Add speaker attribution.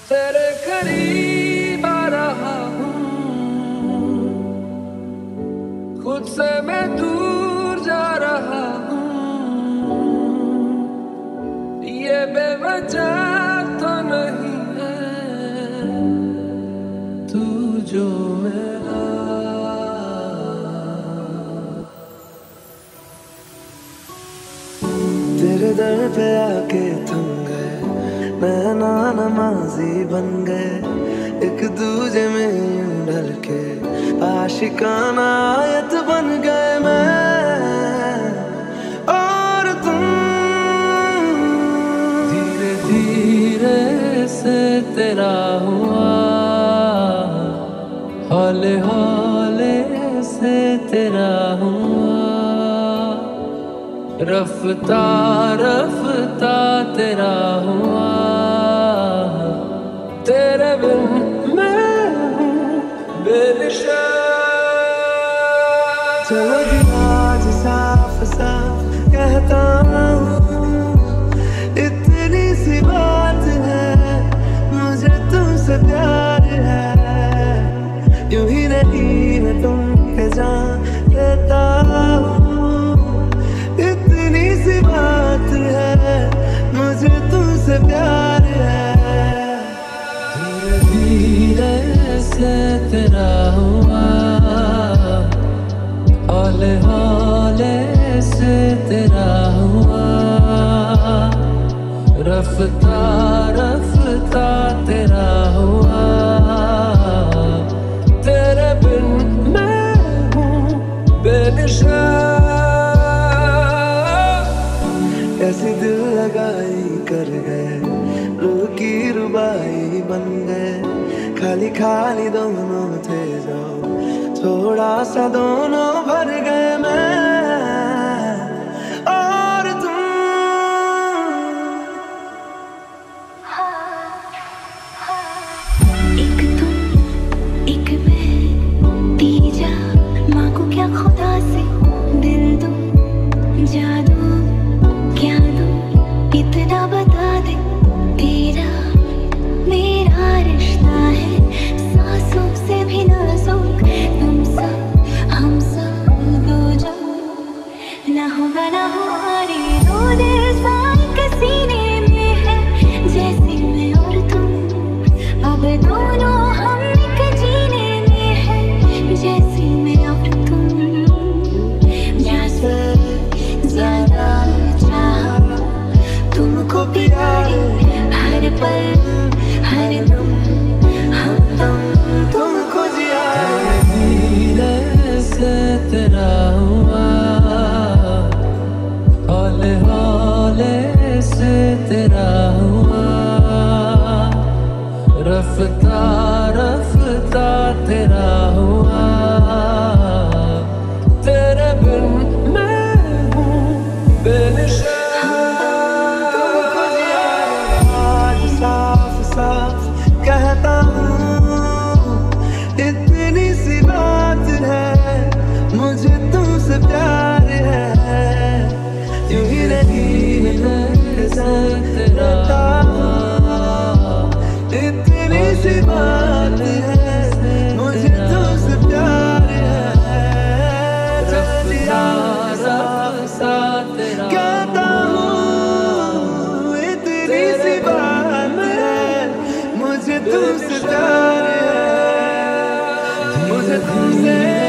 Speaker 1: तेरे करीब आ रहा हूँ, खुद से मैं दूर जा रहा हूँ। ये बेवजह तो नहीं है तू जो मेरा।
Speaker 2: तेरे दर पे आके थम गए, नैना नमाजी बन गए, एक दूजे में यूं ढल के आशिकाना आयत बन गए मैं और तुम।
Speaker 1: धीरे धीरे से तेरा हुआ, हौले हौले से तेरा हुआ, रफ्ता रफ्ता तेरा हुआ। तेरे बिन मैं हूँ बेनिशा।
Speaker 2: चलो जी आज साफ साफ कहता हूँ, इतनी सी बात है, मुझे तुमसे प्यार है। यूं ही नहीं मैं तुम पे जान लेता हूँ, इतनी सी बात है, मुझे तुमसे प्यार है।
Speaker 1: धीरे धीरे से तेरा हुआ, हौले हौले से तेरा हुआ, रफ्ता रफ्ता तेरा हुआ। तेरे बिन मैं हूँ बेनिशा।
Speaker 2: कैसी दिल लगाई कर गए, रूह की रुबाई बन गए, खाली खाली दोनों थे जो थोड़ा सा दोनों भर गए मैं और तुम।
Speaker 3: एक तुम एक मैं, तीजा मांगू क्या खुदा से, दिल दो जादू क्या दो, इतना बता दे। तेरा मेरा रिश्ता है, सांसों से भी नाजुक, तुम सब हम सब दो जो ना होगा ना हमारी दो दिल साए के सीने में है, जैसे मैं और तुम अब दोनों हम एक जीने में है, जैसे मैं और तुम। जैसे ज्यादा चाहा तुमको प्यारे, हर पल हर दम हम तुमको जिया।
Speaker 1: धीरे से तेरा हुआ, हौले हौले से तेरा हुआ, रफ्ता रफ्ता तेरा हुआ। तेरे बिन मैं हूँ बेनिशा।
Speaker 2: आज साफ साफ कहता हूँ, इतनी सी बात है, मुझे तुमसे प्यार है। यूं ही नहीं मैं रहता हूँ, इतनी सी बात है, मुझे तुमसे प्यार है।
Speaker 1: रफ्ता रफ्ता तेरा
Speaker 2: कहता हूँ, इतनी सी बात है, मुझे तुमसे प्यार है, मुझे तुमसे